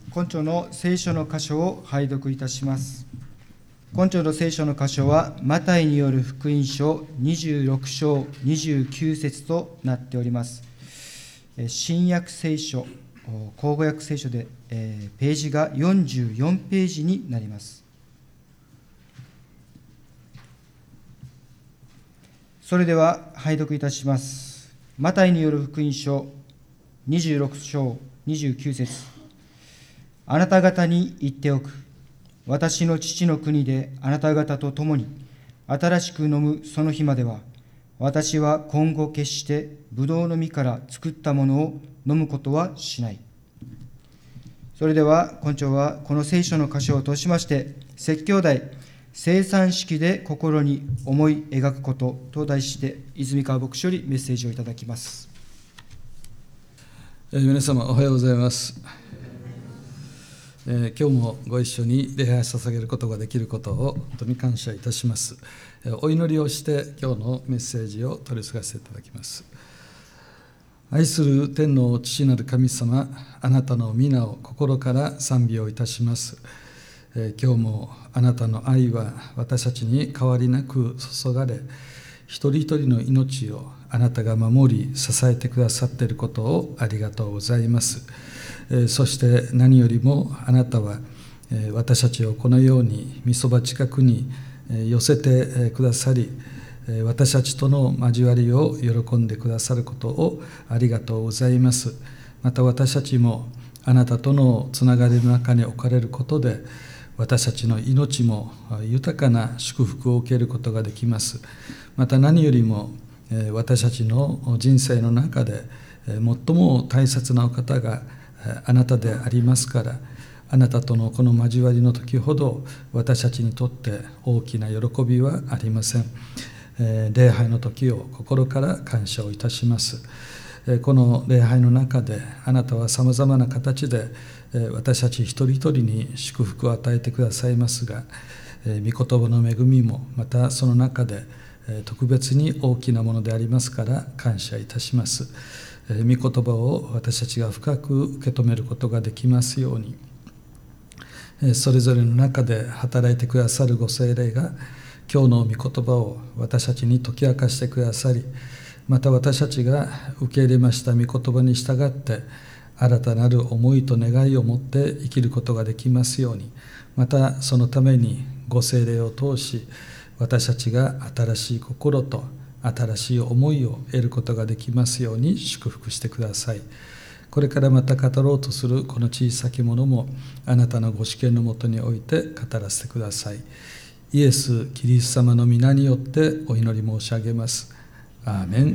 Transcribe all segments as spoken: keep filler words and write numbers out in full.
今朝の聖書の箇所を拝読いたします。今朝の聖書の箇所は、マタイによる福音書にじゅうろく章にじゅうきゅう節となっております。新約聖書、口語訳聖書で、えー、ページがよんじゅうよんページになります。それでは拝読いたします。マタイによる福音書にじゅうろく章にじゅうきゅう節。あなた方に言っておく。私の父の国であなた方と共に新しく飲むその日までは、私は今後決してブドウの実から作ったものを飲むことはしない。それでは今朝はこの聖書の箇所を通しまして、説教題生産式で心に思い描くことと題して、泉川牧師よりメッセージをいただきます。 えー、皆様おはようございます。えー、今日もご一緒に礼拝を捧げることができることを本当に感謝いたします。えー、お祈りをして今日のメッセージを取り継がせていただきます。愛する天の父なる神様、あなたの皆を心から賛美をいたします。えー、今日もあなたの愛は私たちに変わりなく注がれ、一人一人の命をあなたが守り支えてくださっていることをありがとうございます。そして何よりもあなたは私たちをこのように御そば近くに寄せてくださり、私たちとの交わりを喜んでくださることをありがとうございます。また私たちもあなたとのつながりの中に置かれることで、私たちの命も豊かな祝福を受けることができます。また何よりも私たちの人生の中で最も大切なお方があなたでありますから、あなたとのこの交わりの時ほど私たちにとって大きな喜びはありません。礼拝の時を心から感謝をいたします。この礼拝の中であなたはさまざまな形で私たち一人一人に祝福を与えてくださいますが、御言葉の恵みもまたその中で特別に大きなものでありますから感謝いたします。御言葉を私たちが深く受け止めることができますように、それぞれの中で働いてくださるご聖霊が今日の御言葉を私たちに解き明かしてくださり、また私たちが受け入れました御言葉に従って新たなる思いと願いを持って生きることができますように、またそのためにご聖霊を通し、私たちが新しい心と新しい思いを得ることができますように祝福してください。これからまた語ろうとするこの小さきものもあなたのご主権のもとにおいて語らせてください。イエス・キリスト様の皆によってお祈り申し上げます。アーメ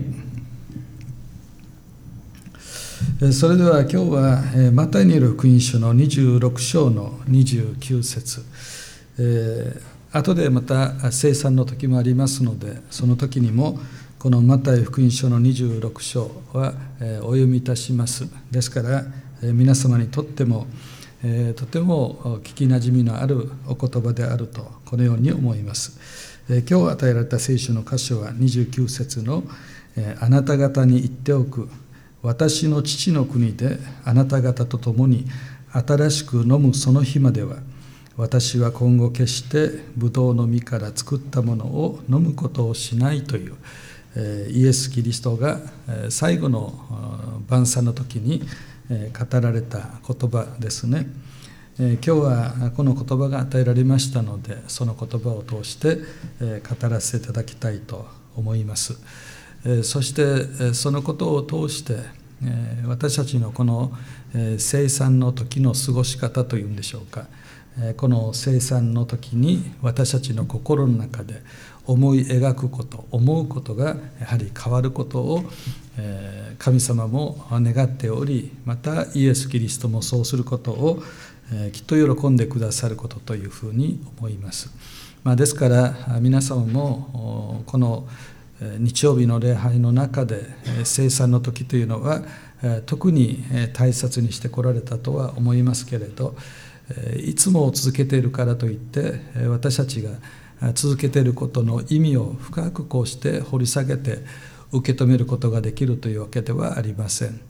ン。それでは今日はマタイによる福音書のにじゅうろく章のにじゅうきゅう節、えー後でまた聖餐の時もありますので、その時にもこのマタイ福音書のにじゅうろく章はお読みいたします。ですから皆様にとってもとても聞きなじみのあるお言葉であるとこのように思います。今日与えられた聖書の箇所はにじゅうきゅう節のあなた方に言っておく、私の父の国であなた方と共に新しく飲むその日までは、私は今後決してブドウの実から作ったものを飲むことをしないという、イエス・キリストが最後の晩餐の時に語られた言葉ですね。今日はこの言葉が与えられましたので、その言葉を通して語らせていただきたいと思います。そしてそのことを通して私たちのこの聖餐の時の過ごし方というんでしょうか、この聖餐の時に私たちの心の中で思い描くこと、思うことがやはり変わることを神様も願っており、またイエス・キリストもそうすることをきっと喜んでくださることというふうに思います。まあ、ですから皆様もこの日曜日の礼拝の中で聖餐の時というのは特に大切にしてこられたとは思いますけれど、いつも続けているからといって私たちが続けていることの意味を深くこうして掘り下げて受け止めることができるというわけではありません。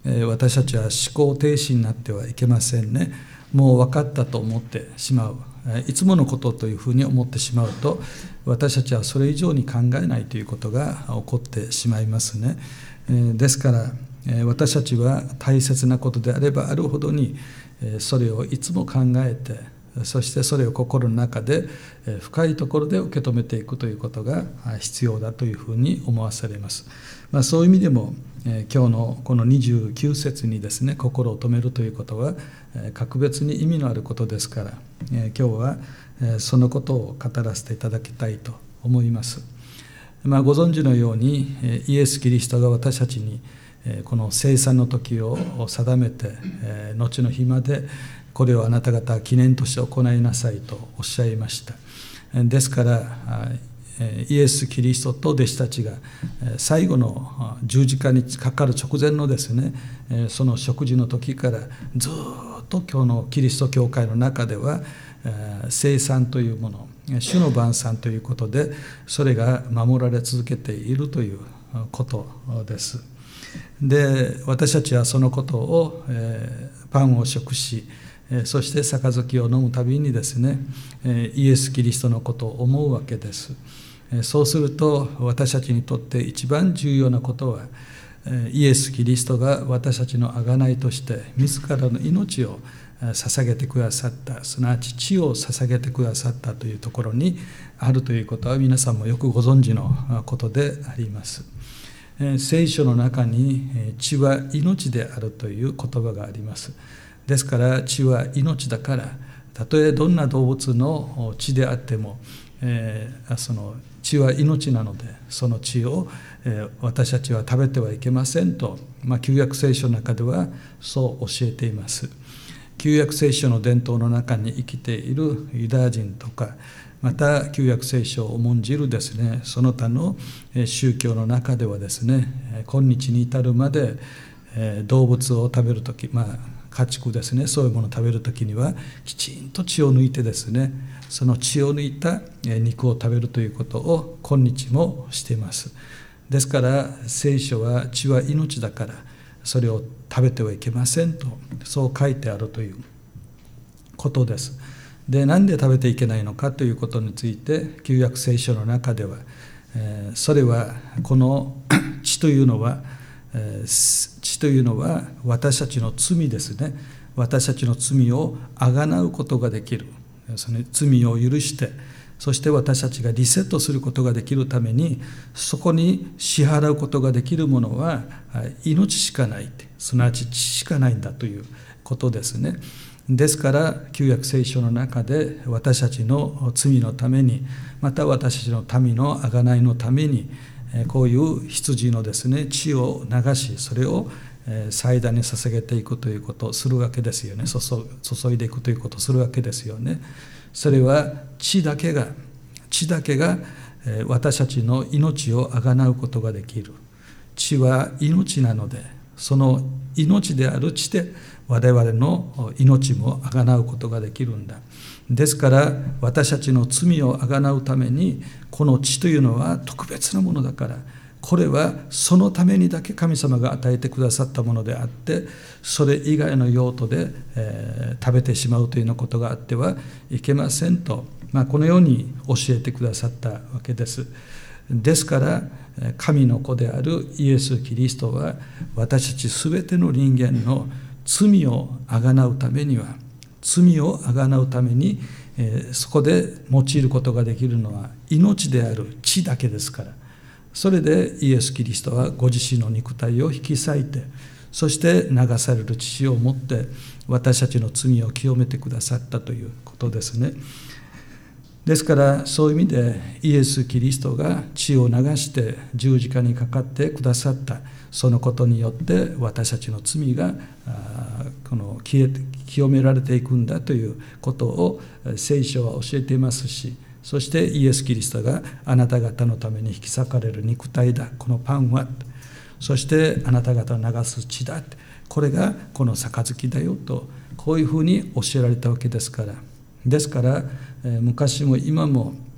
私たちは思考停止になってはいけませんね。もう分かったと思ってしまう、いつものことというふうに思ってしまうと、私たちはそれ以上に考えないということが起こってしまいますね。ですから私たちは大切なことであればあるほどにそれをいつも考えて、そしてそれを心の中で深いところで受け止めていくということが必要だというふうに思わされます。まあ、そういう意味でも今日のこのにじゅうきゅう節にですね、心を止めるということは格別に意味のあることですから、今日はそのことを語らせていただきたいと思います。まあ、ご存知のようにイエス・キリストが私たちにこの聖餐の時を定めて、後の日までこれをあなた方は記念として行いなさいとおっしゃいました。ですからイエス・キリストと弟子たちが最後の十字架にかかる直前のですね、その食事の時からずっと今日のキリスト教会の中では聖餐というもの、主の晩餐ということでそれが守られ続けているということです。で、私たちはそのことを、えー、パンを食し、そして杯を飲むたびにですね、イエス・キリストのことを思うわけです。そうすると私たちにとって一番重要なことは、イエス・キリストが私たちの贖いとして自らの命を捧げてくださった、すなわち血を捧げてくださったというところにあるということは皆さんもよくご存知のことであります。聖書の中に血は命であるという言葉があります。ですから血は命だから、たとえどんな動物の血であっても、えー、その血は命なので、その血を、えー、私たちは食べてはいけませんと、まあ、旧約聖書の中ではそう教えています。旧約聖書の伝統の中に生きているユダヤ人とか、また旧約聖書を重んじるですね、その他の宗教の中ではですね、今日に至るまで動物を食べるとき、まあ家畜ですね、そういうものを食べるときにはきちんと血を抜いてですね、その血を抜いた肉を食べるということを今日もしています。ですから聖書は血は命だからそれを食べてはいけませんと、そう書いてあるということです。で、なんで食べていけないのかということについて旧約聖書の中では、えー、それはこの血というのは、えー、血というのは私たちの罪ですね。私たちの罪をあがなうことができる、その罪を許して、そして私たちがリセットすることができるために、そこに支払うことができるものは命しかない、すなわち血しかないんだということですね。ですから旧約聖書の中で私たちの罪のために、また私たちの民の贖いのために、こういう羊のですね血を流し、それを祭壇に捧げていくということをするわけですよね。注いでいくということをするわけですよね。それは血だけが血だけが私たちの命をあがなうことができる。血は命なので、その命である血で我々の命もあがなうことができるんだ。ですから私たちの罪をあがなうために、この血というのは特別なものだから、これはそのためにだけ神様が与えてくださったものであって、それ以外の用途で、えー、食べてしまうというようなことがあってはいけませんと、まあ、このように教えてくださったわけです。ですから神の子であるイエス・キリストは、私たちすべての人間の罪をあがなうためには、罪をあがなうために、えー、そこで用いることができるのは命である血だけですから、それでイエス・キリストはご自身の肉体を引き裂いて、そして流される血をもって私たちの罪を清めてくださったということですね。ですからそういう意味でイエス・キリストが血を流して十字架にかかってくださった、そのことによって私たちの罪がこの消え清められていくんだということを聖書は教えていますし、そしてイエス・キリストがあなた方のために引き裂かれる肉体だ、このパンは、そしてあなた方を流す血だ、これがこの杯だよと、こういうふうに教えられたわけですから。ですから昔も今も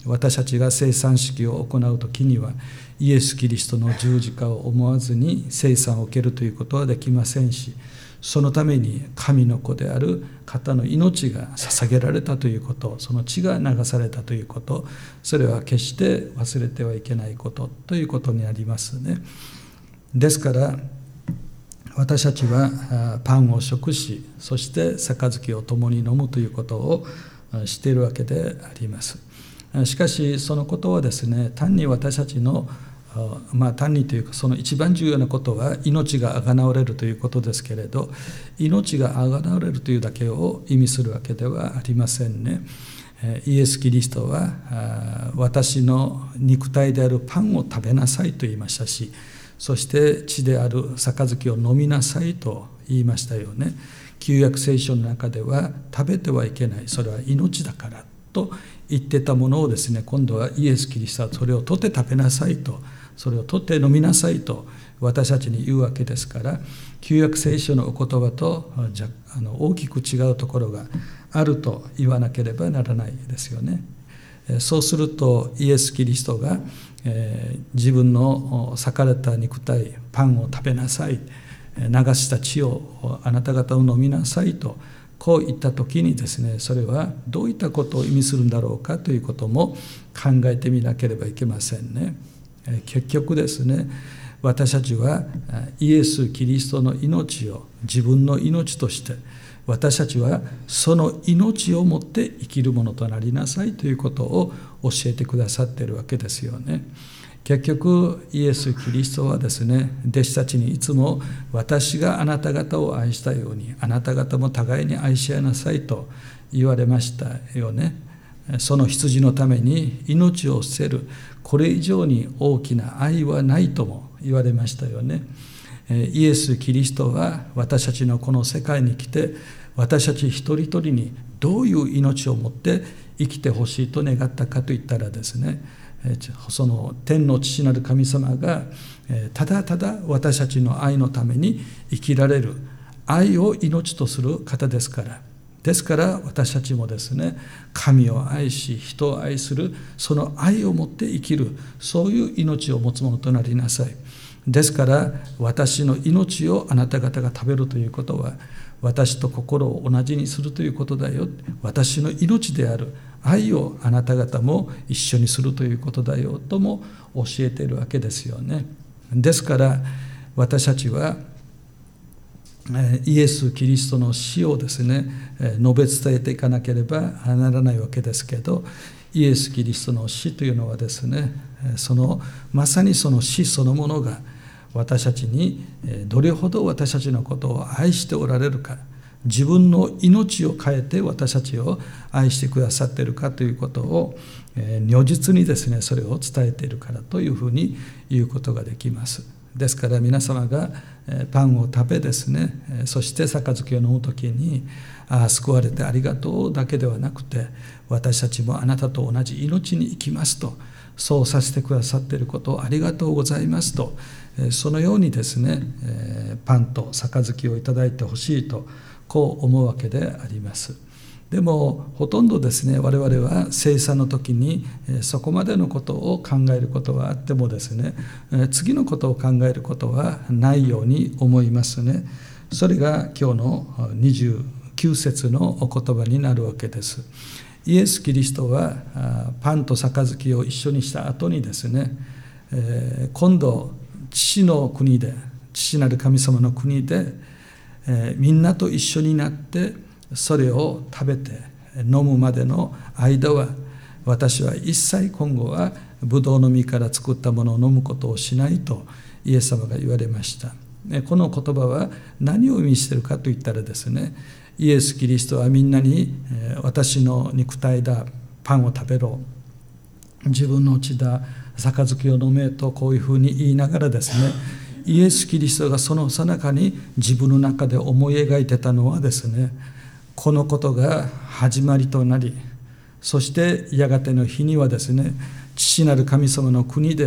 私たちが生産式を行うときには、イエス・キリストの十字架を思わずに生産を受けるということはできませんし、そのために神の子である方の命が捧げられたということ、その血が流されたということ、それは決して忘れてはいけないことということになりますね。ですから私たちはパンを食し、そして杯を共に飲むということをしているわけであります。しかしそのことはですね、単に私たちのまあ単にというか、その一番重要なことは命があがなわれるということですけれど、命があがなわれるというだけを意味するわけではありませんね。イエス・キリストは私の肉体であるパンを食べなさいと言いましたし、そして血である杯を飲みなさいと言いましたよね。旧約聖書の中では食べてはいけない、それは命だからと言ってたものをですね、今度はイエス・キリストはそれを取って食べなさいと、それを取って飲みなさいと私たちに言うわけですから、旧約聖書のお言葉とじゃあの大きく違うところがあると言わなければならないですよね。そうするとイエス・キリストが、えー、自分の裂かれた肉体パンを食べなさい、流した血をあなた方を飲みなさいとこう言った時にですね、それはどういったことを意味するんだろうかということも考えてみなければいけませんね。結局ですね、私たちはイエス・キリストの命を自分の命として、私たちはその命をもって生きるものとなりなさいということを教えてくださっているわけですよね。結局イエス・キリストはですね、弟子たちにいつも私があなた方を愛したようにあなた方も互いに愛し合いなさいと言われましたよね。その羊のために命を捨てる、これ以上に大きな愛はないとも言われましたよね。イエス・キリストは私たちのこの世界に来て、私たち一人一人にどういう命を持って生きてほしいと願ったかといったらですね、その天の父なる神様がただただ私たちの愛のために生きられる、愛を命とする方ですから、ですから私たちもですね、神を愛し人を愛するその愛を持って生きる、そういう命を持つものとなりなさい。ですから私の命をあなた方が食べるということは、私と心を同じにするということだよ。私の命である愛をあなた方も一緒にするということだよとも教えているわけですよね。ですから私たちはイエス・キリストの死をですね、述べ伝えていかなければならないわけですけど、イエス・キリストの死というのはですね、そのまさにその死そのものが私たちにどれほど私たちのことを愛しておられるか、自分の命を変えて私たちを愛してくださっているかということを如実にですね、それを伝えているからというふうに言うことができます。ですから皆様がパンを食べですね、そして杯を飲むときに、ああ救われてありがとうだけではなくて、私たちもあなたと同じ命に生きますと、そうさせてくださっていることをありがとうございますと、そのようにですね、パンと杯をいただいてほしいとこう思うわけであります。でもほとんどですね、我々は生産の時にそこまでのことを考えることはあってもですね、次のことを考えることはないように思いますね。それが今日のにじゅうきゅう節のお言葉になるわけです。イエス・キリストはパンと杯を一緒にした後にですね、今度父の国で、父なる神様の国でみんなと一緒になってそれを食べて飲むまでの間は、私は一切今後はブドウの実から作ったものを飲むことをしないとイエス様が言われました。この言葉は何を意味しているかといったらですね、イエス・キリストはみんなに私の肉体だ、パンを食べろ、自分の血だ、杯を飲めとこういうふうに言いながらですね、イエス・キリストがその最中に自分の中で思い描いてたのはですね、このことが始まりとなり、そしてやがての日にはですね、父なる神様の国で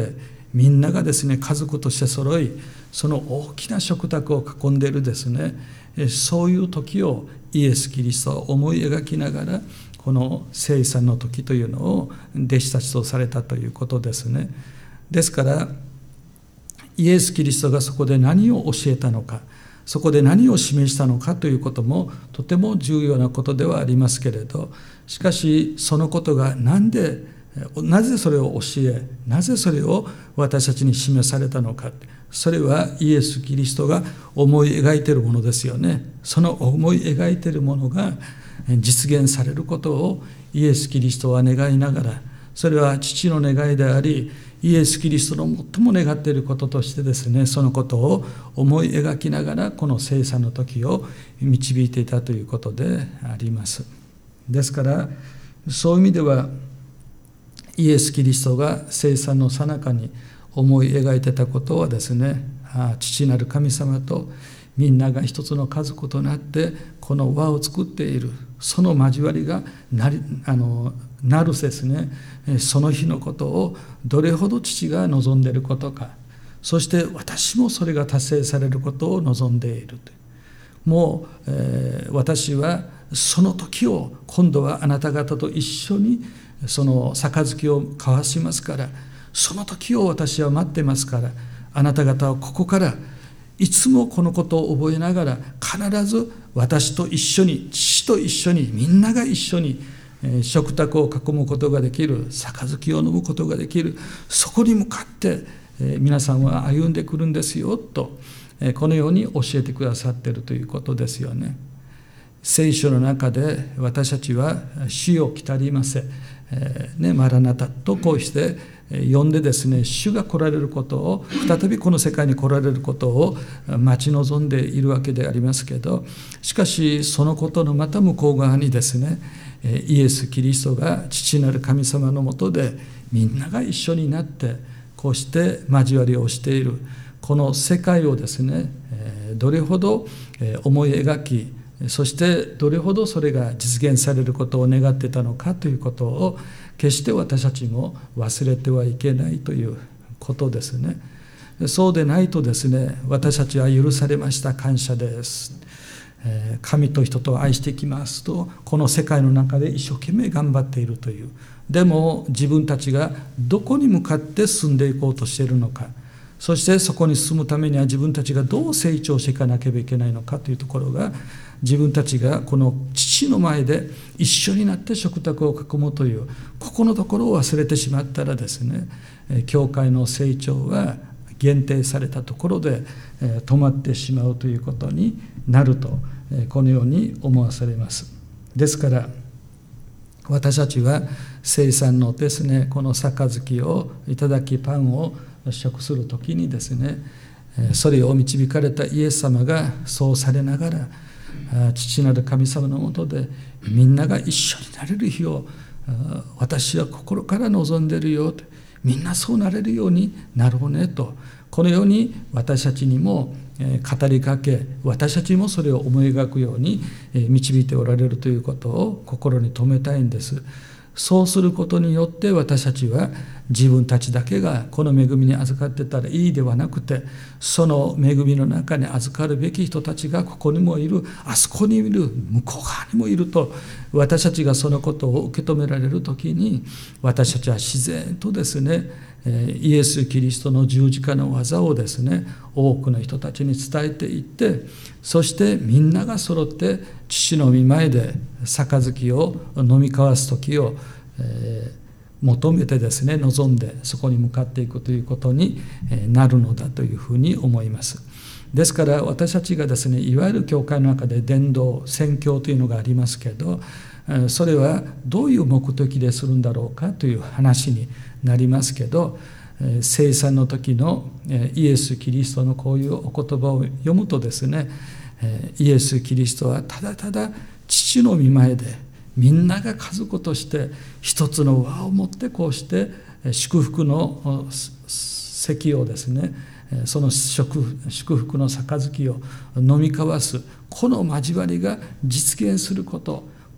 みんながですね家族として揃い、その大きな食卓を囲んでいるですね、そういう時をイエス・キリストを思い描きながら、この聖餐の時というのを弟子たちとされたということですね。ですからイエス・キリストがそこで何を教えたのか、そこで何を示したのかということもとても重要なことではありますけれど、しかしそのことが何でなぜそれを教え、なぜそれを私たちに示されたのか、それはイエス・キリストが思い描いているものですよね。その思い描いているものが実現されることをイエス・キリストは願いながら、それは父の願いであり、イエス・キリストの最も願っていることとしてですね、そのことを思い描きながらこの聖餐の時を導いていたということであります。ですからそういう意味では、イエス・キリストが聖餐の最中に思い描いてたことはですね、父なる神様とみんなが一つの家族となってこの輪を作っている、その交わりがなりあのなるですね、その日のことをどれほど父が望んでいることか、そして私もそれが達成されることを望んでいる。もう、えー、私はその時を今度はあなた方と一緒にその杯を交わしますから、その時を私は待ってますから、あなた方はここからいつもこのことを覚えながら、必ず私と一緒に、父と一緒に、みんなが一緒に食卓を囲むことができる、杯を飲むことができる、そこに向かって皆さんは歩んでくるんですよと、このように教えてくださっているということですよね。聖書の中で私たちは主よ来たりませ、えーね、マラナタとこうして呼んでですね、主が来られることを、再びこの世界に来られることを待ち望んでいるわけでありますけど、しかしそのことのまた向こう側にですね、イエス・キリストが父なる神様のもとでみんなが一緒になってこうして交わりをしているこの世界をですね、どれほど思い描き、そしてどれほどそれが実現されることを願っていたのかということを決して私たちも忘れてはいけないということですね。そうでないとですね、私たちは許されました、感謝です、神と人と愛していきますと、この世界の中で一生懸命頑張っているという、でも自分たちがどこに向かって進んでいこうとしているのか、そしてそこに進むためには自分たちがどう成長していかなければいけないのかというところが、自分たちがこの父の前で一緒になって食卓を囲むというここのところを忘れてしまったらですね、教会の成長は限定されたところで止まってしまうということになると、このように思わされます。ですから私たちは聖餐のですね、この杯をいただき、パンを食するときにですね、それを導かれたイエス様がそうされながら、父なる神様のもとでみんなが一緒になれる日を私は心から望んでいるよと、みんなそうなれるようになろうねと、このように私たちにも語りかけ、私たちもそれを思い描くように導いておられるということを心に留めたいんです。そうすることによって私たちは自分たちだけがこの恵みに預かってたらいいではなくて、その恵みの中に預かるべき人たちがここにもいる、あそこにいる、向こう側にもいると、私たちがそのことを受け止められるときに、私たちは自然とですね、イエス・キリストの十字架の技をですね、多くの人たちに伝えていって、そしてみんなが揃って父の御前で杯を飲み交わす時を、えー、求めてですね、望んでそこに向かっていくということになるのだというふうに思います。ですから私たちがですね、いわゆる教会の中で伝道、宣教というのがありますけど、それはどういう目的でするんだろうかという話になりますけど、聖餐の時のイエス・キリストのこういうお言葉を読むとですね、イエス・キリストはただただ父の御前でみんなが家族として一つの輪を持ってこうして祝福の席をですね、その祝福の杯を飲み交わす、この交わりが実現すること、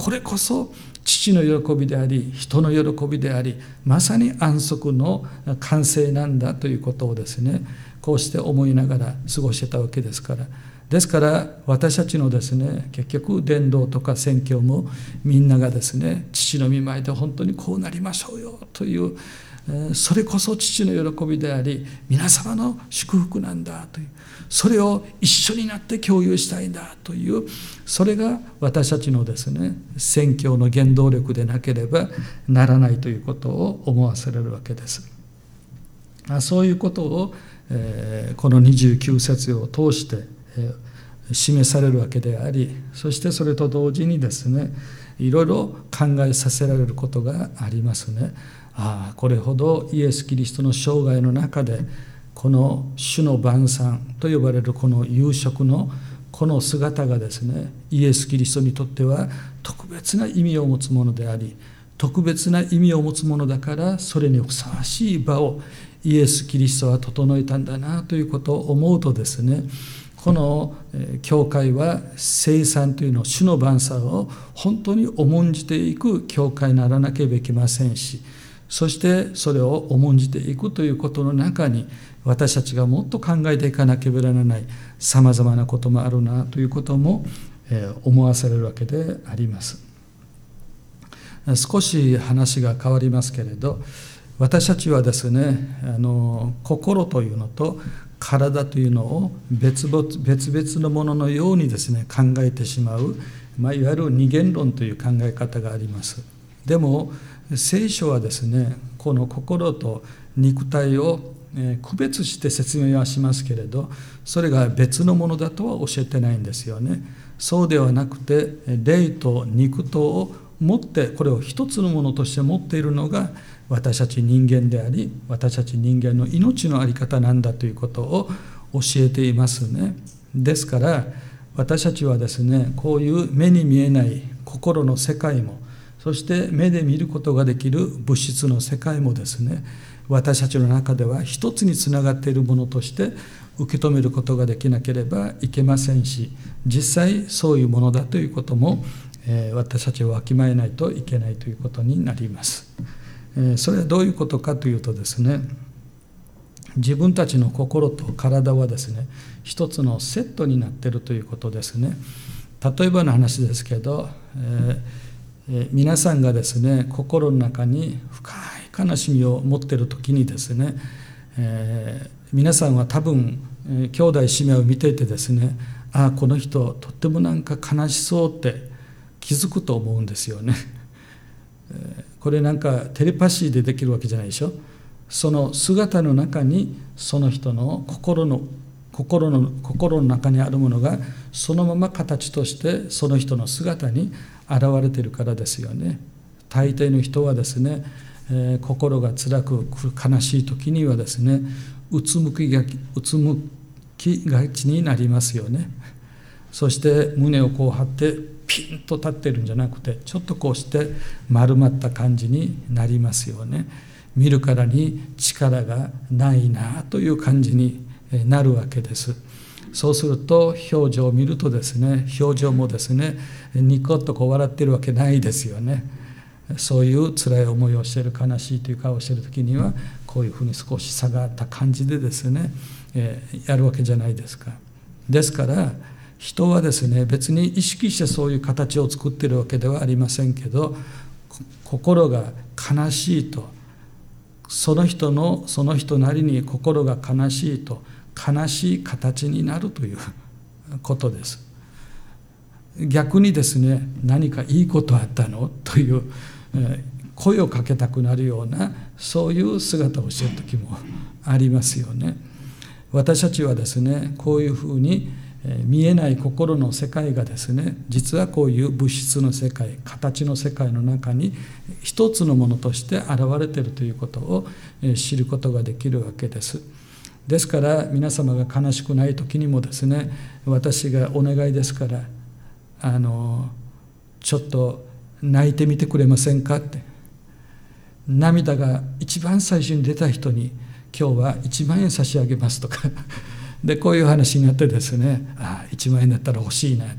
これこそ父の喜びであり、人の喜びであり、まさに安息の完成なんだということをですね、こうして思いながら過ごしてたわけですから。ですから私たちのですね、結局伝道とか宣教もみんながですね、父の御前で本当にこうなりましょうよという、それこそ父の喜びであり、皆様の祝福なんだという、それを一緒になって共有したいんだという、それが私たちのですね、宣教の原動力でなければならないということを思わせられるわけです。そういうことを、えー、このにじゅうきゅう節を通して、えー、示されるわけであり、そしてそれと同時にですね、いろいろ考えさせられることがありますね。ああ、これほどイエス・キリストの生涯の中で、この主の晩餐と呼ばれるこの夕食のこの姿がですね、イエス・キリストにとっては特別な意味を持つものであり、特別な意味を持つものだから、それにふさわしい場をイエス・キリストは整えたんだなということを思うとですね、この教会は聖餐というのを、主の晩餐を本当に重んじていく教会にならなければいけませんし、そしてそれを重んじていくということの中に、私たちがもっと考えていかなければならないさまざまなこともあるなということも思わされるわけであります。少し話が変わりますけれど、私たちはですね、あの心というのと体というのを別々、別々のもののようにですね、考えてしまう、まあ、いわゆる二元論という考え方があります。でも聖書はですね、この心と肉体を区別して説明はしますけれど、それが別のものだとは教えてないんですよね。そうではなくて、霊と肉とを持って、これを一つのものとして持っているのが私たち人間であり、私たち人間の命の在り方なんだということを教えていますね。ですから私たちはですね、こういう目に見えない心の世界も、そして目で見ることができる物質の世界もですね、私たちの中では一つにつながっているものとして受け止めることができなければいけませんし、実際そういうものだということも、えー、私たちはわきまえないといけないということになります。えー、それはどういうことかというとですね、自分たちの心と体はですね、一つのセットになっているということですね。例えばの話ですけど、えーえー、皆さんがですね、心の中に深い悲しみを持っているときにですね、えー、皆さんは多分、えー、兄弟姉妹を見ていてですね、ああこの人とってもなんか悲しそうって気づくと思うんですよね。えー、これなんかテレパシーでできるわけじゃないでしょ。その姿の中にその人の心の心の心の中にあるものがそのまま形としてその人の姿に現れているからですよね。大抵の人はですね、えー、心が辛く悲しい時にはですね、うつむきがうつむきがちになりますよね。そして胸をこう張ってピンと立ってるんじゃなくて、ちょっとこうして丸まった感じになりますよね。見るからに力がないなという感じになるわけです。そうすると表情を見るとですね、表情もですね、ニコッとこう笑ってるわけないですよね。そういう辛い思いをしている、悲しいという顔をしている時にはこういうふうに少し下がった感じでですね、えー、やるわけじゃないですか。ですから人はですね、別に意識してそういう形を作っているわけではありませんけど、心が悲しいと、その人のその人なりに心が悲しいと、悲しい形になるということです。逆にですね、何かいいことあったのという声をかけたくなるような、そういう姿をしている時もありますよね。私たちはですね、こういうふうに見えない心の世界がですね、実はこういう物質の世界、形の世界の中に一つのものとして現れているということを知ることができるわけです。ですから皆様が悲しくない時にもですね、私がお願いですから、あのちょっと泣いてみてくれませんかって、涙が一番最初に出た人に今日はいちまんえん差し上げますとかで、こういう話になってですね、ああいちまんえんだったら欲しいな、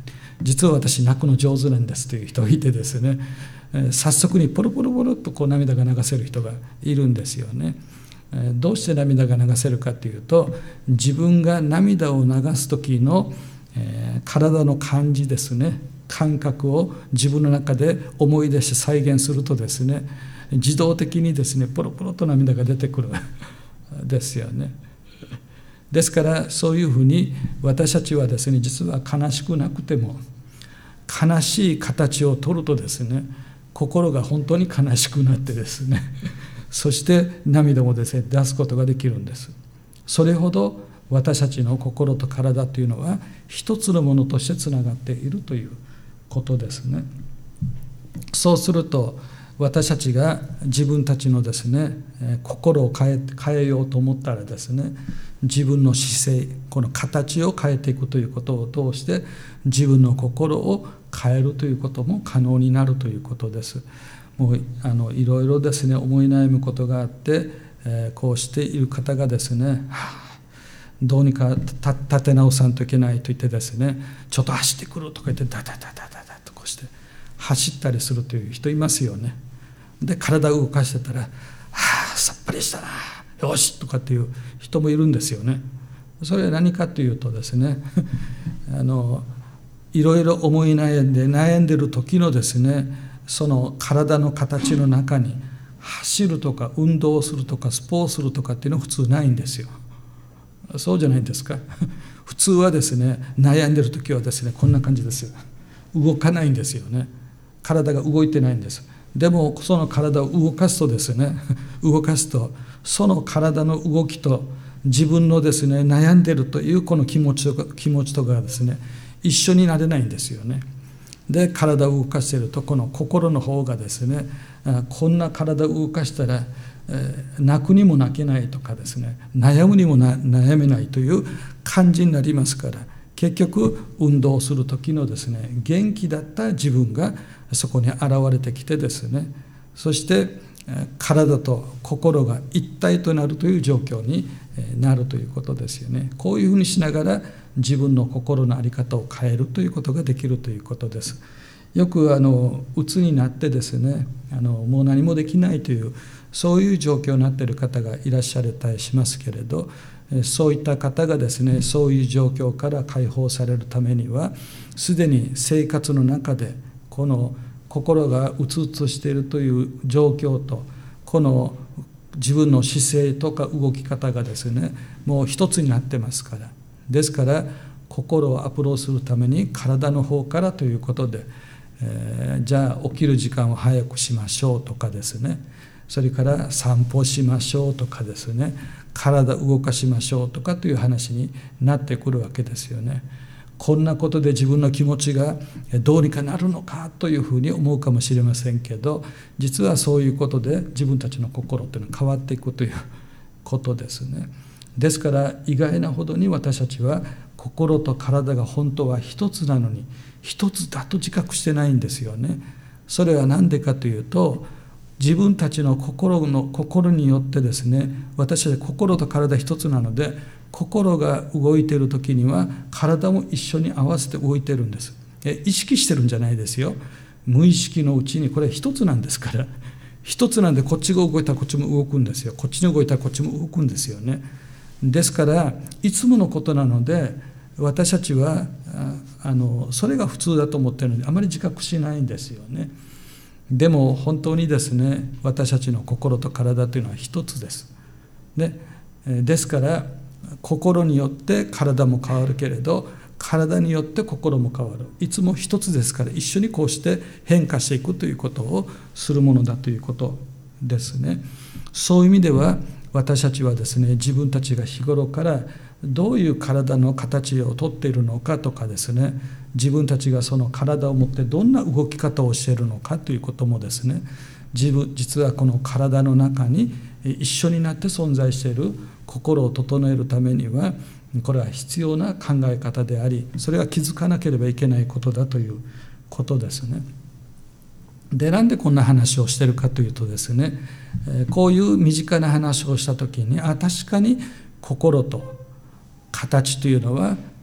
実は私泣くの上手なんですという人がいてですね、早速にポロポロポロっとこう涙が流せる人がいるんですよね。どうして涙が流せるかというと、自分が涙を流す時の体の感じですね、感覚を自分の中で思い出して再現するとですね、自動的にですねポロポロと涙が出てくるですよね。ですからそういうふうに私たちはですね、実は悲しくなくても悲しい形を取るとですね、心が本当に悲しくなってですね、そして涙もですね出すことができるんです。それほど私たちの心と体というのは一つのものとしてつながっているということですね。そうすると私たちが自分たちのですね心を変え、変えようと思ったらですね、自分の姿勢、この形を変えていくということを通して自分の心を変えるということも可能になるということです。もうあのいろいろですね思い悩むことがあって、えー、こうしている方がですね、はあ、どうにか立て直さんといけないと言ってですね、ちょっと走ってくるとか言ってダダダダダダとこうして走ったりするという人いますよね。で体を動かしてたら、はあさっぱりしたな、よしとかっていう人もいるんですよね。それは何かというとですねあのいろいろ思い悩んで悩んでる時のですね、その体の形の中に走るとか運動するとかスポーツするとかっていうのは普通ないんですよ。そうじゃないですか。普通はですね悩んでる時はですねこんな感じですよ。動かないんですよね。体が動いてないんです。でもその体を動かすとですね動かすとその体の動きと自分のですね悩んでるというこの気持ちとか気持ちとかがですね一緒になれないんですよね。で体を動かしているとこの心の方がですね、こんな体を動かしたら、えー、泣くにも泣けないとかですね、悩むにもな悩めないという感じになりますから、結局運動する時のですね元気だった自分がそこに現れてきてですね、そして体と心が一体となるという状況になるということですよね。こういうふうにしながら自分の心の在り方を変えるということができるということです。よくあの鬱になってですね、あのもう何もできないというそういう状況になっている方がいらっしゃったりしますけれど、そういった方がですねそういう状況から解放されるためには、すでに生活の中でこの心がうつうつしているという状況と、この自分の姿勢とか動き方がですねもう一つになってますから、ですから心をアプローチするために体の方からということで、えー、じゃあ起きる時間を早くしましょうとかですね、それから散歩しましょうとかですね、体を動かしましょうとかという話になってくるわけですよね。こんなことで自分の気持ちがどうにかなるのかというふうに思うかもしれませんけど、実はそういうことで自分たちの心というのは変わっていくということですね。ですから意外なほどに私たちは心と体が本当は一つなのに一つだと自覚してないんですよね。それは何でかというと、自分たちの心の心によってですね、私たち心と体一つなので、心が動いている時には体も一緒に合わせて動いてるんです。意識してるんじゃないですよ。無意識のうちにこれ一つなんですから、一つなんでこっちが動いたらこっちも動くんですよ。こっちに動いたらこっちも動くんですよね。ですからいつものことなので、私たちはあのそれが普通だと思っているのであまり自覚しないんですよね。でも本当にですね、私たちの心と体というのは一つです。で、ですから心によって体も変わるけれど、体によって心も変わる。いつも一つですから、一緒にこうして変化していくということをするものだということですね。そういう意味では私たちはですね、自分たちが日頃からどういう体の形をとっているのかとかですね、自分たちがその体を持ってどんな動き方をしているのかということもですね、自分実はこの体の中に一緒になって存在している心を整えるためには、これは必要な考え方であり、それは気づかなければいけないことだということですね。で、なんでこんな話をしているかというとですね、こういう身近な話をしたときに、あ、確かに心と形というのは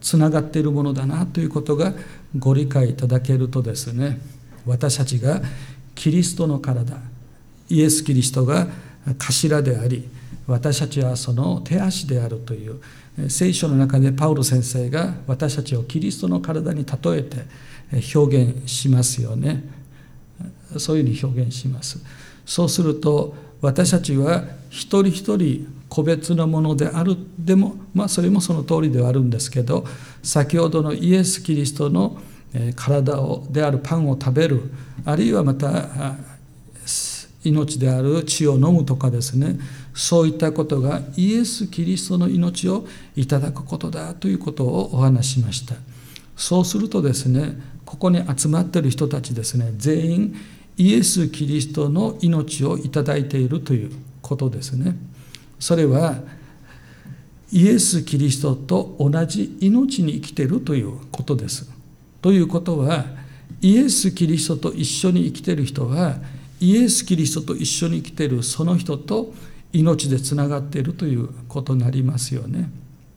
つながっているものだなということがご理解いただけるとですね、私たちがキリストの体、イエス・キリストが頭であり、私たちはその手足であるという、聖書の中でパウロ先生が私たちをキリストの体に例えて表現しますよね。そういうふうに表現します。そうすると私たちは一人一人個別のものである。でもまあそれもその通りではあるんですけど、先ほどのイエス・キリストの体をであるパンを食べる、あるいはまた命である血を飲むとかですね、そういったことがイエス・キリストの命をいただくことだということをお話ししました。そうするとですね、ここに集まっている人たちですね、全員イエス・キリストの命をいただいているということですね。それはイエス・キリストと同じ命に生きているということです。ということは、イエス・キリストと一緒に生きている人は、イエス・キリストと一緒に生きているその人と命でつながっているということになりますよね。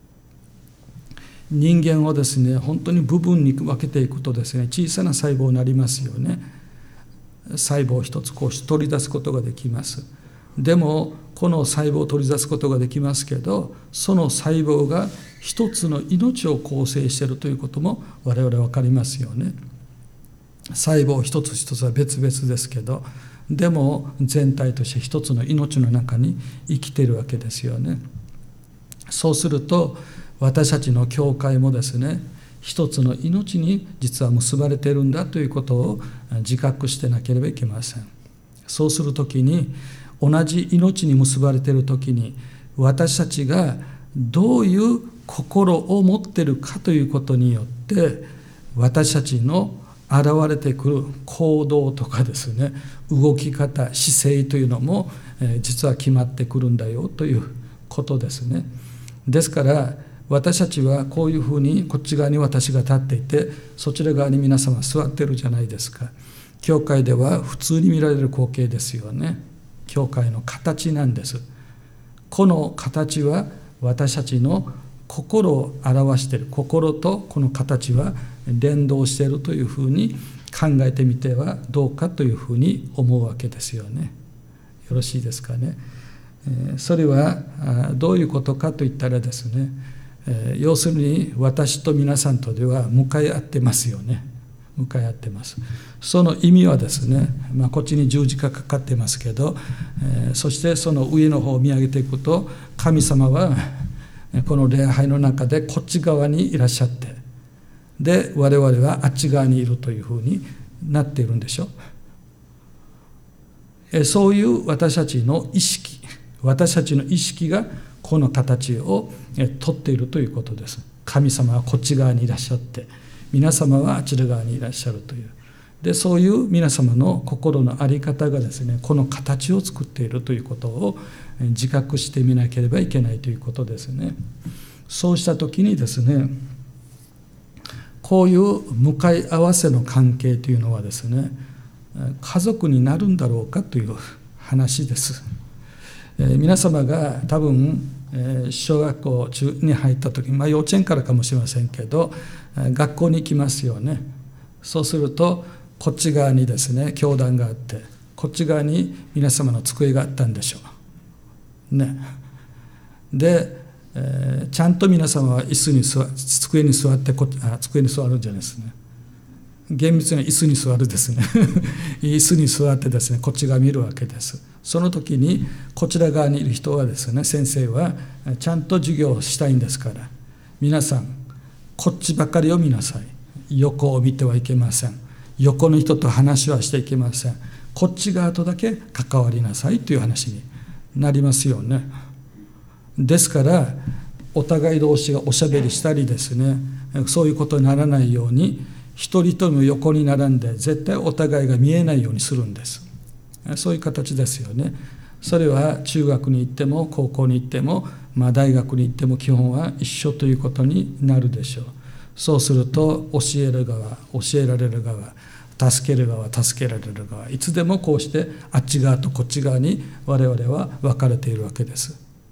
人間をですね、本当に部分に分けていくとですね、小さな細胞になりますよね。細胞を一つこうして取り出すことができます。でもこの細胞を取り出すことができますけど、その細胞が一つの命を構成しているということも我々分かりますよね。細胞一つ一つは別々ですけど、でも全体として一つの命の中に生きているわけですよね。そうすると私たちの教会もですね、一つの命に実は結ばれているんだということを自覚してなければいけません。そうするときに、同じ命に結ばれているときに、私たちがどういう心を持っているかということによって、私たちの現れてくる行動とかですね、動き方、姿勢というのも実は決まってくるんだよということですね。ですから私たちはこういうふうに、こっち側に私が立っていて、そちら側に皆様座ってるじゃないですか。教会では普通に見られる光景ですよね。教会の形なんです。この形は私たちの心を表している。心とこの形は連動しているというふうに考えてみてはどうかというふうに思うわけですよね。よろしいですかね。それはどういうことかといったらですね、要するに私と皆さんとでは向かい合ってますよね。向かい合ってます。その意味はですね、まあ、こっちに十字架かかってますけど、えー、そしてその上の方を見上げていくと、神様はこの礼拝の中でこっち側にいらっしゃって、で我々はあっち側にいるというふうになっているんでしょ。えー、そういう私たちの意識、私たちの意識がこの形をとっているということです。神様はこっち側にいらっしゃって、皆様はあちら側にいらっしゃるという。で、そういう皆様の心の在り方がですね、この形を作っているということを自覚してみなければいけないということですね。そうしたときにですね、こういう向かい合わせの関係というのはですね、家族になるんだろうかという話です。えー、皆様が多分、えー、小学校中に入った時、まあ、幼稚園からかもしれませんけど、学校に行きますよね。そうするとこっち側にですね教壇があって、こっち側に皆様の机があったんでしょうね。で、えー、ちゃんと皆様は椅子に座机に座ってこあ机に座るんじゃないですね。厳密には椅子に座るですね椅子に座ってですね、こっち側見るわけです。その時にこちら側にいる人はですね、先生はちゃんと授業をしたいんですから、皆さんこっちばかりを見なさい。横を見てはいけません。横の人と話はしていけません。こっち側とだけ関わりなさいという話になりますよね。ですからお互い同士がおしゃべりしたりですね、そういうことにならないように、一人一人の横に並んで絶対お互いが見えないようにするんです。そういう形ですよね。それは中学に行っても高校に行っても、まあ、大学に行っても基本は一緒ということになるでしょう。そうすると教える側、教えられる側、助ける側、助けられる側、いつでもこうしてあっち側とこっち側に我々は分かれているわけです。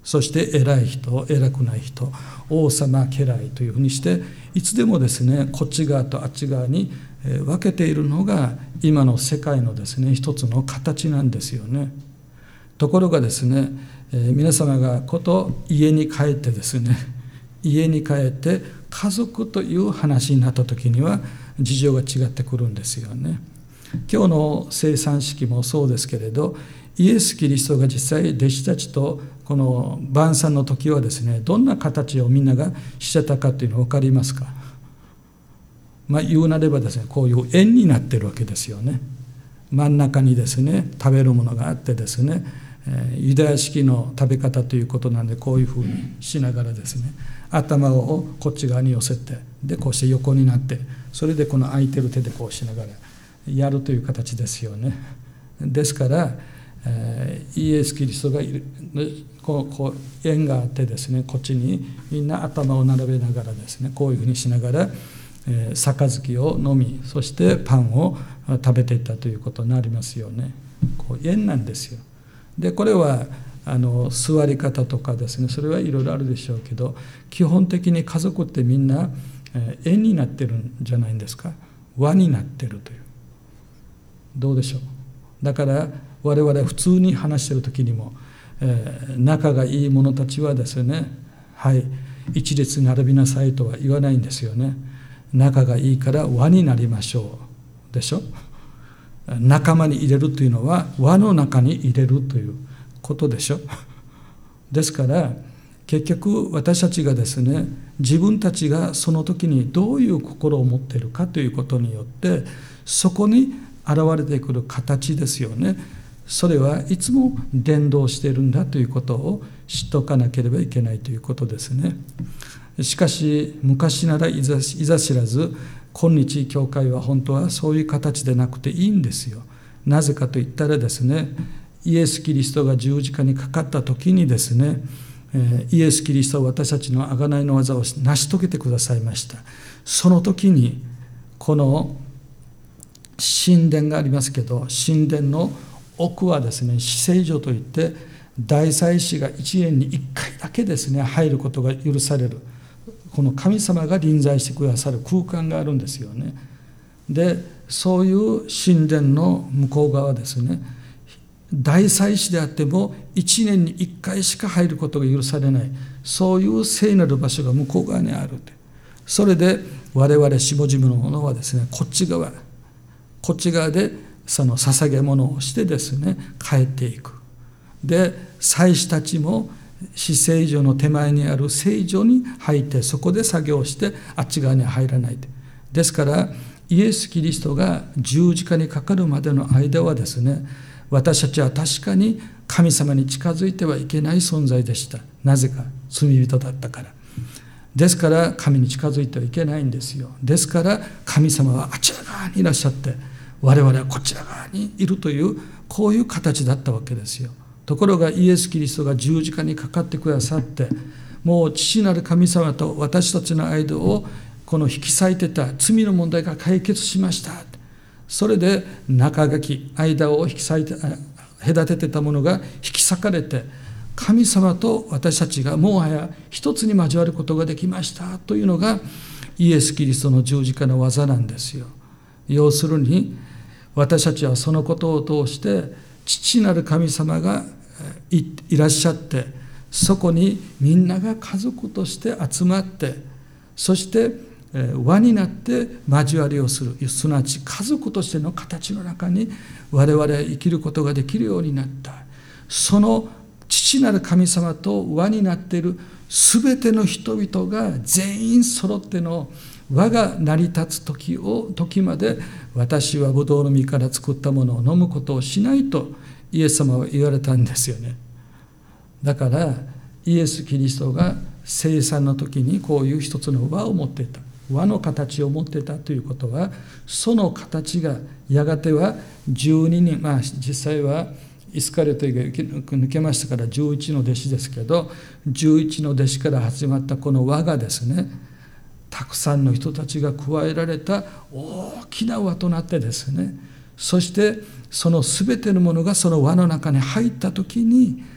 そして偉い人、偉くない人、王様、家来というふうにして、いつでもですね、こっち側とあっち側に分けているのが今の世界のですね、一つの形なんですよね。ところがですね、皆様がこと家に帰ってですね、家に帰って家族という話になった時には事情が違ってくるんですよね。今日の生産式もそうですけれど、イエス・キリストが実際弟子たちとこの晩餐の時はですね、どんな形をみんながしてたかというの分かりますか？まあ言うなればですね、こういう円になってるわけですよね。真ん中にですね、食べるものがあってですね、ユダヤ式の食べ方ということなんで、こういうふうにしながらですね、頭をこっち側に寄せて、でこうして横になって、それでこの空いてる手でこうしながらやるという形ですよね。ですからイエス・キリストがいる、こう、こう円があってですね、こっちにみんな頭を並べながらですね、こういうふうにしながら杯を飲み、そしてパンを食べていったということになりますよね。こう円なんですよ。でこれはあの座り方とかですね、それはいろいろあるでしょうけど、基本的に家族ってみんな円になってるんじゃないんですか。輪になってるという。どうでしょう。だから我々は普通に話している時にも、えー、仲がいい者たちはですね、はい一列に並びなさいとは言わないんですよね。仲がいいから輪になりましょうでしょ。仲間に入れるというのは輪の中に入れるということでしょ。ですから結局私たちがですね、自分たちがその時にどういう心を持っているかということによって、そこに現れてくる形ですよね。それはいつも連動しているんだということを知っておかなければいけないということですね。しかし昔ならいざ、いざ知らず、今日教会は本当はそういう形でなくていいんですよ。なぜかといったらですね、イエス・キリストが十字架にかかった時にですね、イエス・キリストは私たちの贖いの技を成し遂げてくださいました。その時にこの神殿がありますけど、神殿の奥はですね、至聖所といって大祭司がいちねんにいっかいだけですね入ることが許される、この神様が臨在してくださる空間があるんですよね。でそういう神殿の向こう側ですね、大祭司であってもいちねんにいっかいしか入ることが許されない、そういう聖なる場所が向こう側にある。それで我々下々の者はですね、こっち側こっち側でその捧げ物をしてですね帰っていく。で祭司たちも至聖所の手前にある聖所に入って、そこで作業してあっち側に入らない。ですからイエス・キリストが十字架にかかるまでの間はですね、私たちは確かに神様に近づいてはいけない存在でした。なぜか罪人だったから。ですから神に近づいてはいけないんですよ。ですから神様はあちら側にいらっしゃって、我々はこちら側にいるという、こういう形だったわけですよ。ところがイエス・キリストが十字架にかかってくださって、もう父なる神様と私たちの間をこの引き裂いてた罪の問題が解決しました。それで中垣、間を引き裂いて隔ててたものが引き裂かれて、神様と私たちがもはや一つに交わることができましたというのがイエス・キリストの十字架の技なんですよ。要するに私たちはそのことを通して父なる神様が い, いらっしゃって、そこにみんなが家族として集まって、そして輪になって交わりをする、すなわち家族としての形の中に我々は生きることができるようになった。その父なる神様と輪になっているすべての人々が全員揃っての輪が成り立つ時を時まで、私はブドウの実から作ったものを飲むことをしないとイエス様は言われたんですよね。だからイエス・キリストが聖餐の時にこういう一つの輪を持っていた、輪の形を持っていたということは、その形がやがてはじゅうににん、まあ実際はイスカリオテが抜けましたからじゅういちの弟子ですけど、じゅういちの弟子から始まったこの輪がですね、たくさんの人たちが加えられた大きな輪となってですね、そしてその全てのものがその輪の中に入った時に、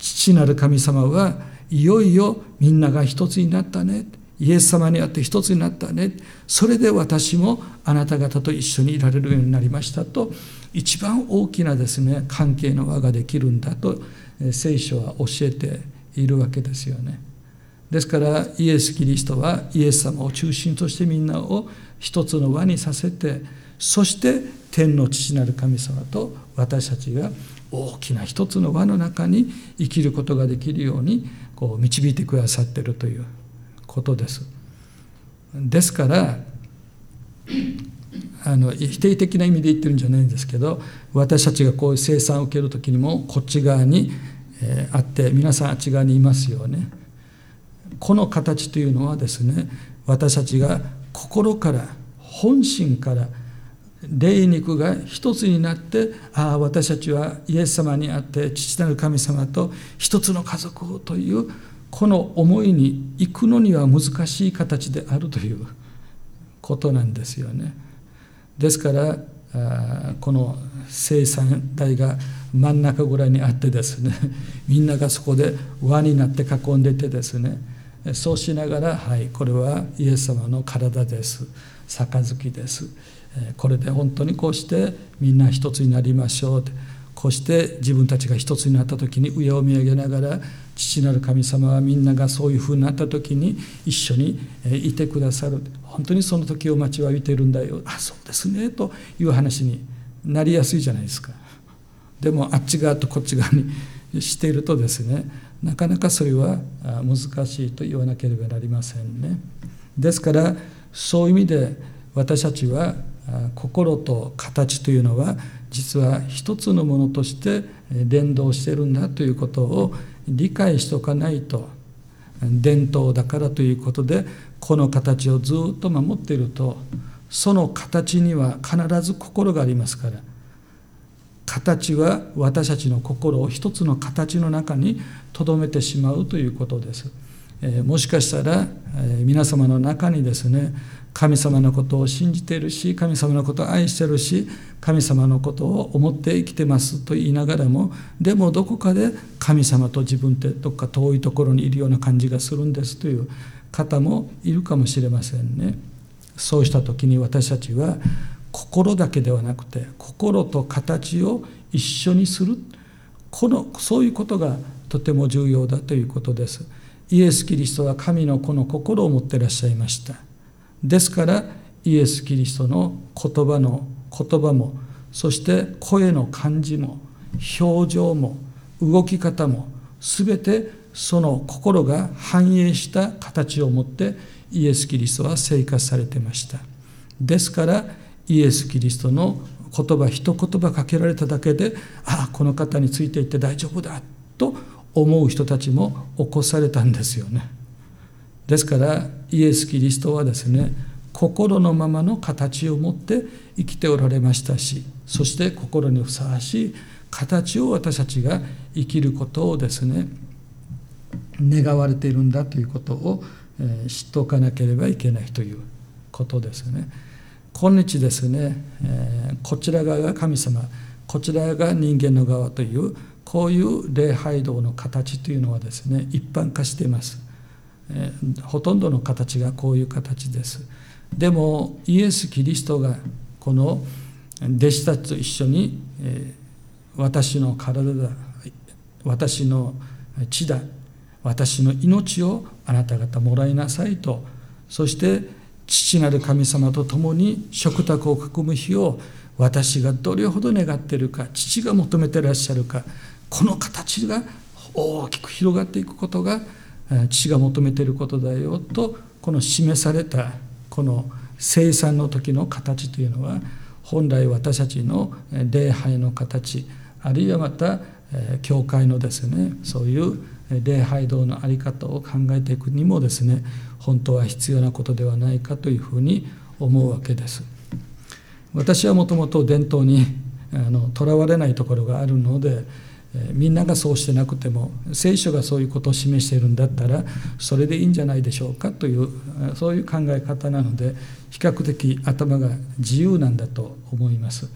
父なる神様はいよいよみんなが一つになったね、イエス様にあって一つになったね、それで私もあなた方と一緒にいられるようになりましたと、一番大きなですね関係の輪ができるんだと聖書は教えているわけですよね。ですからイエス・キリストはイエス様を中心としてみんなを一つの輪にさせて、そして天の父なる神様と私たちが大きな一つの輪の中に生きることができるようにこう導いてくださっているということです。ですからあの否定的な意味で言ってるんじゃないんですけど、私たちがこういう生産を受けるときにもこっち側に、えー、あって、皆さんあっち側にいますよね。この形というのはですね、私たちが心から本心から霊肉が一つになって、ああ私たちはイエス様にあって父なる神様と一つの家族をというこの思いに行くのには難しい形であるということなんですよね。ですからこの聖餐台が真ん中ぐらいにあってですね、みんながそこで輪になって囲んでてですね、そうしながら、はい、これはイエス様の体です、杯です、これで本当にこうしてみんな一つになりましょう、こうして自分たちが一つになった時に上を見上げながら、父なる神様はみんながそういうふうになった時に一緒にいてくださる、本当にその時を待ちわびているんだよ、あそうですねという話になりやすいじゃないですか。でもあっち側とこっち側にしているとですね、なかなかそれは難しいと言わなければなりませんね。ですからそういう意味で私たちは心と形というのは実は一つのものとして連動しているんだということを理解しておかないと、伝統だからということでこの形をずっと守っていると、その形には必ず心がありますから、形は私たちの心を一つの形の中に留めてしまうということです。えー、もしかしたら、えー、皆様の中にですね、神様のことを信じているし、神様のことを愛しているし、神様のことを思って生きてますと言いながらも、でもどこかで神様と自分ってどっか遠いところにいるような感じがするんですという方もいるかもしれませんね。そうした時に私たちは心だけではなくて心と形を一緒にする、このそういうことがとても重要だということです。イエス・キリストは神の子の心を持っていらっしゃいました。ですからイエス・キリストの言葉の言葉も、そして声の感じも表情も動き方も全てその心が反映した形を持ってイエス・キリストは生活されていました。ですからイエス・キリストの言葉一言葉かけられただけで、ああこの方についていって大丈夫だと思う人たちも起こされたんですよね。ですからイエス・キリストはですね、心のままの形を持って生きておられましたし、そして心にふさわしい形を私たちが生きることをですね願われているんだということを知っておかなければいけないということですね。今日ですね、えー、こちら側が神様、こちらが人間の側というこういう礼拝堂の形というのはですね一般化しています。えー、ほとんどの形がこういう形です。でもイエス・キリストがこの弟子たちと一緒に、えー、私の体だ、私の血だ、私の命をあなた方もらいなさいと、そして父なる神様と共に食卓を囲む日を私がどれほど願っているか、父が求めていらっしゃるか、この形が大きく広がっていくことが父が求めていることだよと、この示されたこの聖餐の時の形というのは本来私たちの礼拝の形、あるいはまた教会のですねそういう礼拝堂の在り方を考えていくにもですね本当は必要なことではないかというふうに思うわけです。私はもともと伝統にとらわれないところがあるので、みんながそうしてなくても聖書がそういうことを示しているんだったらそれでいいんじゃないでしょうかというそういう考え方なので、比較的頭が自由なんだと思います。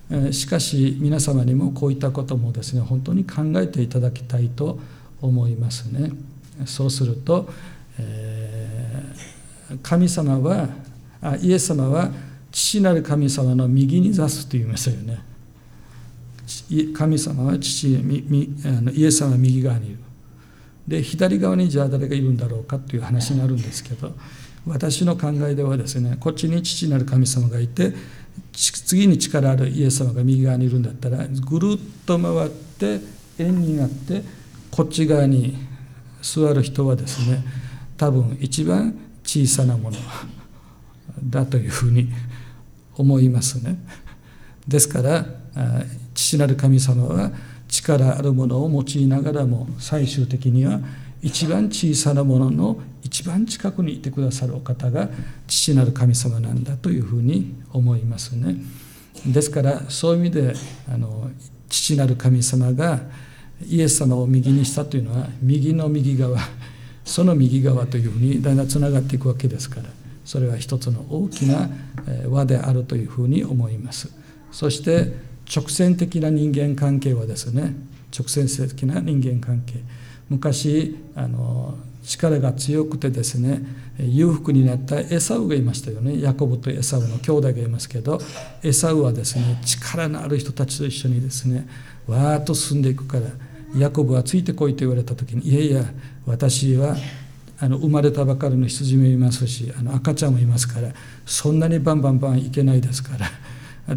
しかし皆様にもこういったこともですね、本当に考えていただきたいと思いますね。そうすると、えー、神様はあイエス様は父なる神様の右に座すと言いましたよね。神様は父イエス様は右側にいる。で左側にじゃあ誰がいるんだろうかという話になるんですけど、私の考えではですね、こっちに父なる神様がいて、次に力あるイエス様が右側にいるんだったら、ぐるっと回って円になってこっち側に座る人はですね、多分一番小さなものだというふうに思いますね。ですから父なる神様は力あるものを用いながらも、最終的には一番小さなものの一番近くにいてくださるお方が父なる神様なんだというふうに思いますね。ですからそういう意味であの父なる神様がイエス様を右にしたというのは、右の右側、その右側というふうにだんだんつながっていくわけですから、それは一つの大きな輪であるというふうに思います。そして直線的な人間関係はですね、直線的な人間関係、昔あの力が強くてですね、裕福になったエサウがいましたよね。ヤコブとエサウの兄弟がいますけど、エサウはですね、力のある人たちと一緒にですね、わーっと進んでいくから、ヤコブはついてこいと言われた時に、いやいや私はあの生まれたばかりの羊もいますし、あの赤ちゃんもいますから、そんなにバンバンバンいけないですから、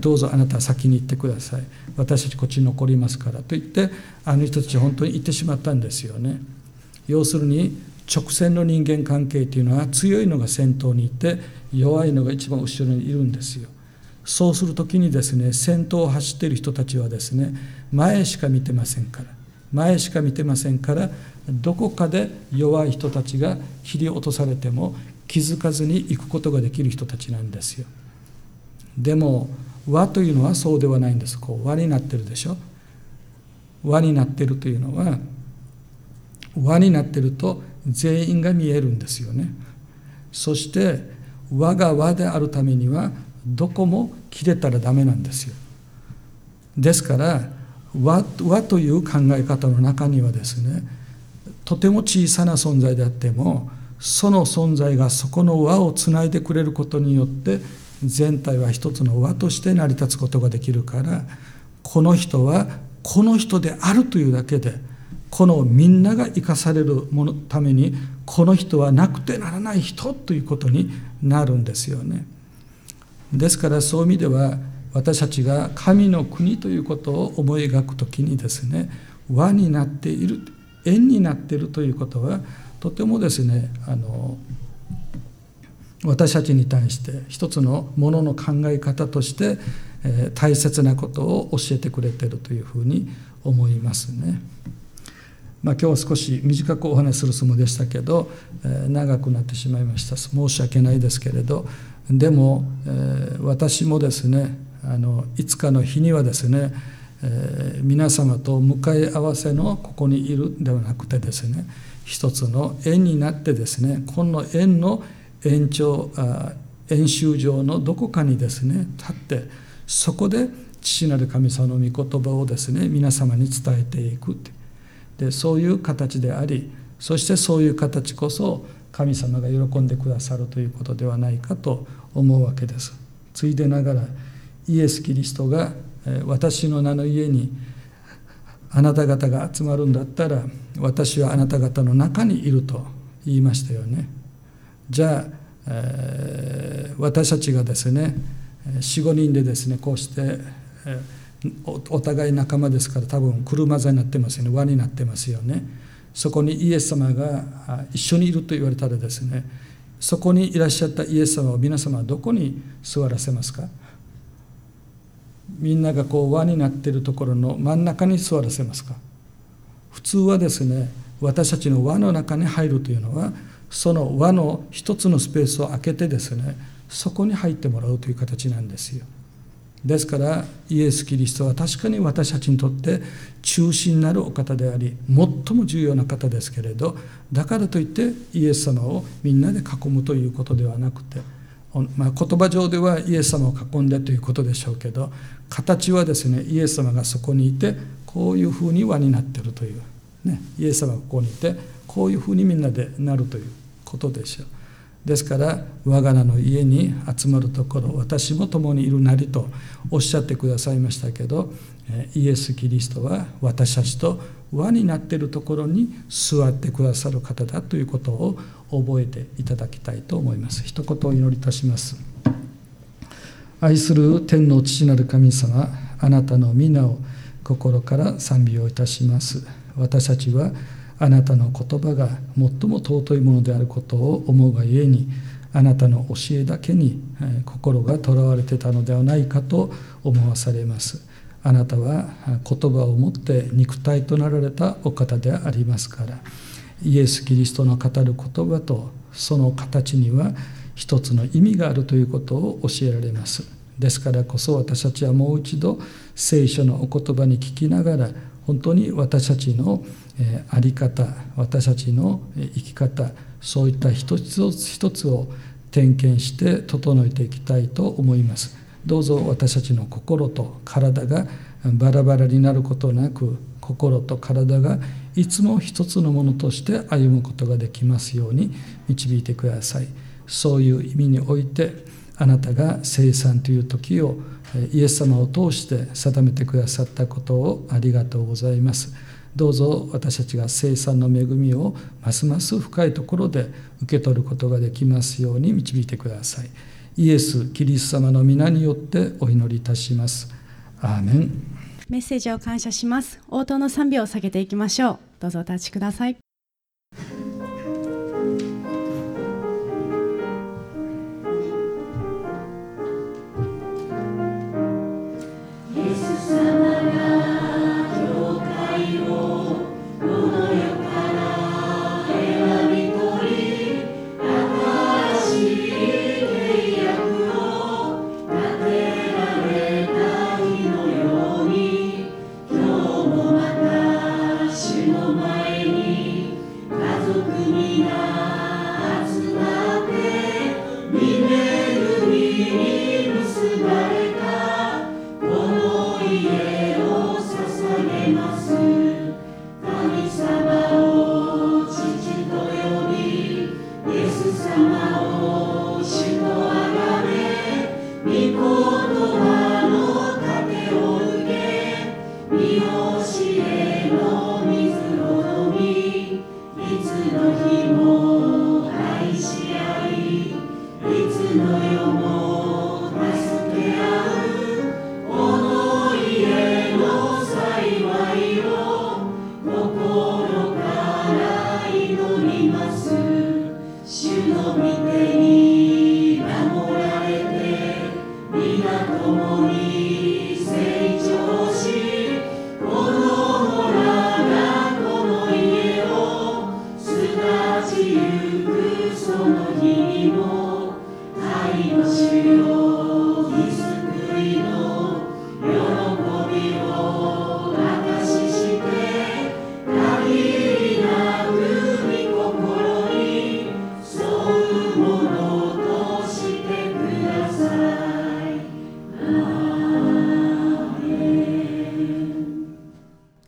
どうぞあなたは先に行ってください、私たちこっちに残りますからと言って、あの人たち本当に行ってしまったんですよね。要するに直線の人間関係というのは、強いのが先頭にいて弱いのが一番後ろにいるんですよ。そうするときにですね、先頭を走っている人たちはですね、前しか見てませんから前しか見てませんからどこかで弱い人たちが切り落とされても気づかずに行くことができる人たちなんですよ。でも輪というのはそうではないんです。こう輪になってるでしょ。輪になってるというのは、輪になってると全員が見えるんですよね。そして輪が輪であるためにはどこも切れたらダメなんですよ。ですから輪, 輪という考え方の中にはですね、とても小さな存在であっても、その存在がそこの輪をつないでくれることによって全体は一つの輪として成り立つことができるから、この人はこの人であるというだけで、このみんなが生かされるものためにこの人はなくてならない人ということになるんですよね。ですからそういう意味では、私たちが神の国ということを思い描くときにですね、輪になっている、円になっているということはとてもですね、あの私たちに対して一つのものの考え方として、えー、大切なことを教えてくれているというふうに思いますね。まあ、今日は少し短くお話しするつもりでしたけど、えー、長くなってしまいました。申し訳ないですけれど、でも、えー、私もですね、あのいつかの日にはですね、えー、皆様と向かい合わせのここにいるではなくてですね、一つの円になってですね、この円の延長あ円周上のどこかにですね立って、そこで父なる神様の御言葉をですね皆様に伝えていくで、そういう形であり、そしてそういう形こそ神様が喜んでくださるということではないかと思うわけです。ついでながらイエス・キリストが私の名の家にあなた方が集まるんだったら私はあなた方の中にいると言いましたよね。じゃあ、えー、私たちがですね よん、ごにんでですねこうして、えー、お, お互い仲間ですから、多分車座になってますよね、輪になってますよね。そこにイエス様が一緒にいると言われたらですね、そこにいらっしゃったイエス様を皆様はどこに座らせますか？みんながこう輪になっているところの真ん中に座らせますか？普通はですね、私たちの輪の中に入るというのは、その輪の一つのスペースを空けてですね、そこに入ってもらうという形なんですよ。ですからイエス・キリストは確かに私たちにとって中心なるお方であり、最も重要な方ですけれど、だからといってイエス様をみんなで囲むということではなくて、 まあ、言葉上ではイエス様を囲んでということでしょうけど、形はですね、イエス様がそこにいてこういうふうに輪になっているという、ね、イエス様がここにいてこういうふうにみんなでなるということでしょう。ですから我が名の家に集まるところ、私も共にいるなりとおっしゃってくださいましたけど、イエス・キリストは私たちと輪になっているところに座ってくださる方だということを覚えていただきたいと思います。一言お祈りいたします。愛する天の父なる神様、あなたの皆を心から賛美をいたします。私たちはあなたの言葉が最も尊いものであることを思うがゆえに、あなたの教えだけに心がとらわれてたのではないかと思わされます。あなたは言葉をもって肉体となられたお方でありますから、イエス・キリストの語る言葉とその形には一つの意味があるということを教えられます。ですからこそ私たちはもう一度聖書のお言葉に聞きながら、本当に私たちの在り方、私たちの生き方、そういった一つ一つを点検して整えていきたいと思います。どうぞ私たちの心と体がバラバラになることなく、心と体がいつも一つのものとして歩むことができますように導いてください。そういう意味において、あなたが聖餐という時をイエス様を通して定めてくださったことをありがとうございます。どうぞ私たちが聖餐の恵みをますます深いところで受け取ることができますように導いてください。イエス・キリスト様の皆によってお祈りいたします。アーメン。 メッセージを感謝します。応答の賛美を下げていきましょう。どうぞお立ちください。